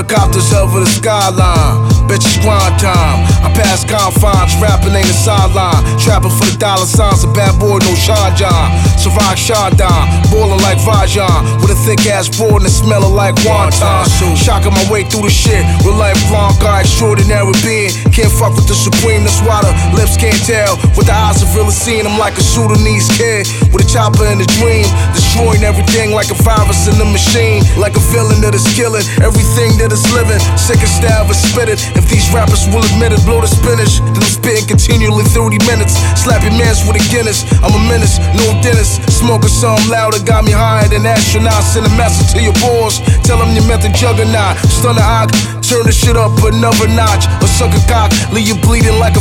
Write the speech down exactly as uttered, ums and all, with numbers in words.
Helicopters over the skyline, bitches grind time. I pass confines, rapping ain't a sideline. Trapping for the dollar signs, a bad boy, no Sean John. Ciroc Chandon, boiling like Vajan, with a thick ass broad and smelling like wonton. Shocking my way through the shit with life long, got extraordinary being. Can't fuck with the supreme, that's why the lips can't tell. With the eyes of really seeing him like a Sudanese kid, with a chopper in a dream, destroying everything like a virus in the machine. Like a feeling that is killing everything that is living. Sick and stab and spit it. If these rappers will admit it, blow the spinach. Then I'm spitting continually thirty minutes. Slap your mans with a Guinness. I'm a menace, no dentist. Smoking something louder, got me higher than astronauts. Send a message to your boss, tell them you met the juggernaut. Stun the ock, turn the shit up another notch. Or suck a cock, leave you bleeding like a